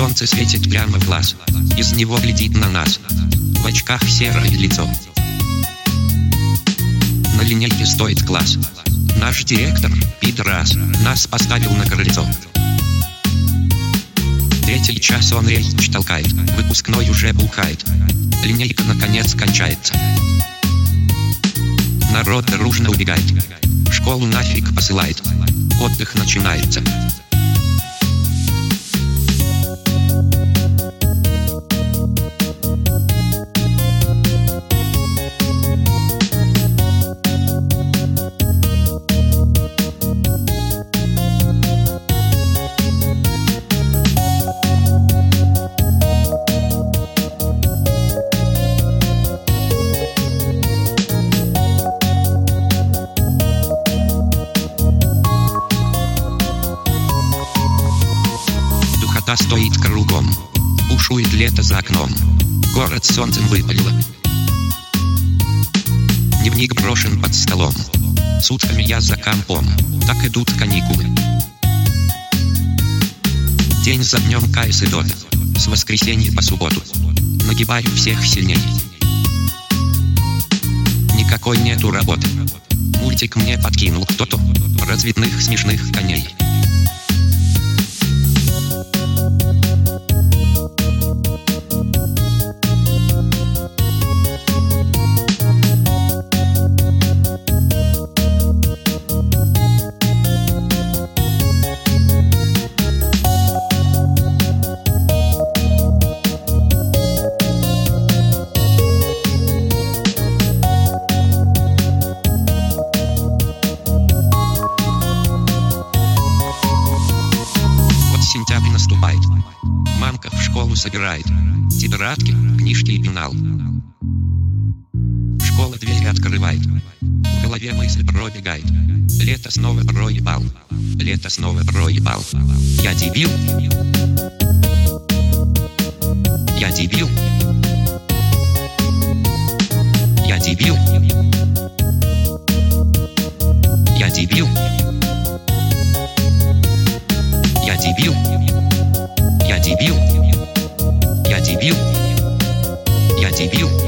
Солнце светит прямо в глаз, из него глядит на нас, в очках серое лицо. На линейке стоит класс, наш директор, пидорас, нас поставил на крыльцо. Третий час он речь толкает, выпускной уже бухает, линейка наконец кончается. Народ дружно убегает, школу нафиг посылает, отдых начинается. Стоит кругом, бушует лето за окном, город солнцем выпалило. Дневник брошен под столом, сутками я за компом, так идут каникулы. День за днем КС идет, с воскресенья по субботу, нагибаю всех сильней. Никакой нету работы, мультик мне подкинул кто-то, развитых смешных коней. Сентябрь наступает, мамка в школу собирает тетрадки, книжки и пенал. Школа двери открывает, в голове мысль пробегает. Лето снова проебал, лето снова проебал. Я дебил, я дебил, я дебил, я дебил, я дебил, я дебил, я дебил, я дебил.